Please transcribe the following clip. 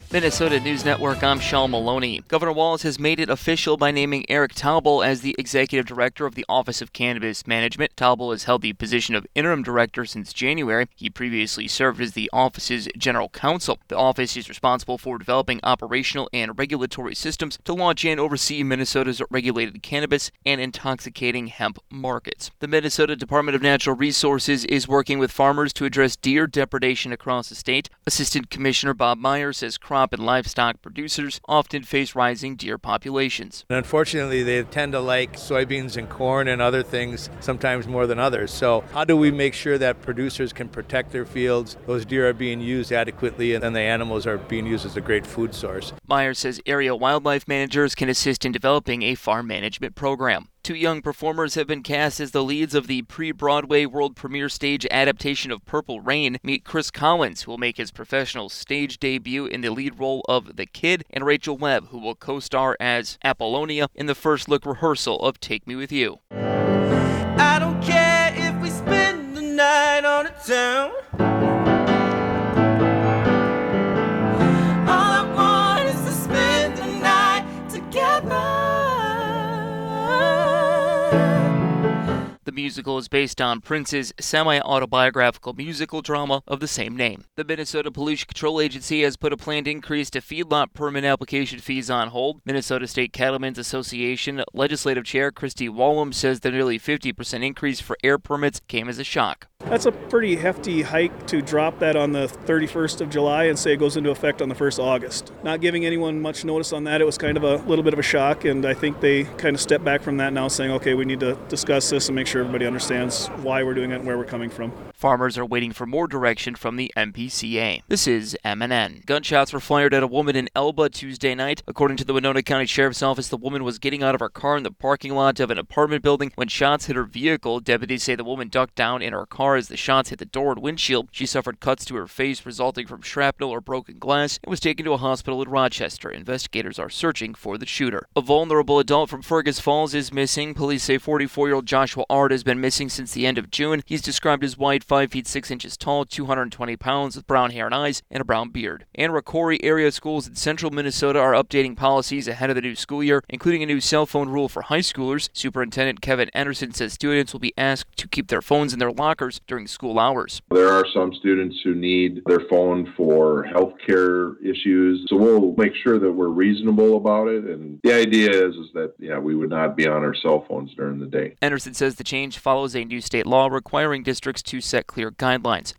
Minnesota News Network, I'm Shawn Maloney. Governor Walz has made it official by naming Eric Taubel as the executive director of the Office of Cannabis Management. Taubel has held the position of interim director since January. He previously served as the office's general counsel. The office is responsible for developing operational and regulatory systems to launch and oversee Minnesota's regulated cannabis and intoxicating hemp markets. The Minnesota Department of Natural Resources is working with farmers to address deer depredation across the state. Assistant Commissioner Bob Meyer says crop and livestock producers often face rising deer populations. And unfortunately, they tend to like soybeans and corn and other things sometimes more than others. So how do we make sure that producers can protect their fields, those deer are being used adequately, and the animals are being used as a great food source? Meyer says area wildlife managers can assist in developing a farm management program. Two young performers have been cast as the leads of the pre-Broadway world premiere stage adaptation of Purple Rain. Meet Chris Collins, who will make his professional stage debut in the lead role of the Kid, and Rachel Webb, who will co-star as Apollonia in the first look rehearsal of Take Me With You. I don't care if we spend the night on a town. All I want is to spend the night together. The musical is based on Prince's semi-autobiographical musical drama of the same name. The Minnesota Pollution Control Agency has put a planned increase to feedlot permit application fees on hold. Minnesota State Cattlemen's Association Legislative Chair Christy Wallum says the nearly 50% increase for air permits came as a shock. That's a pretty hefty hike to drop that on the 31st of July and say it goes into effect on the 1st of August. Not giving anyone much notice on that, it was kind of a little bit of a shock, and I think they kind of stepped back from that now, saying, okay, we need to discuss this and make sure everybody understands why we're doing it and where we're coming from. Farmers are waiting for more direction from the MPCA. This is MNN. Gunshots were fired at a woman in Elba Tuesday night. According to the Winona County Sheriff's Office, the woman was getting out of her car in the parking lot of an apartment building when shots hit her vehicle. Deputies say the woman ducked down in her car as the shots hit the door and windshield. She suffered cuts to her face resulting from shrapnel or broken glass and was taken to a hospital in Rochester. Investigators are searching for the shooter. A vulnerable adult from Fergus Falls is missing. Police say 44-year-old Joshua Ard has been missing since the end of June. He's described as white, 5 feet 6 inches tall, 220 pounds, with brown hair and eyes, and a brown beard. And Rocori area schools in central Minnesota are updating policies ahead of the new school year, including a new cell phone rule for high schoolers. Superintendent Kevin Anderson says students will be asked to keep their phones in their lockers during school hours. There are some students who need their phone for healthcare issues, so we'll make sure that we're reasonable about it. And the idea is that, we would not be on our cell phones during the day. Anderson says the change follows a new state law requiring districts to set clear guidelines.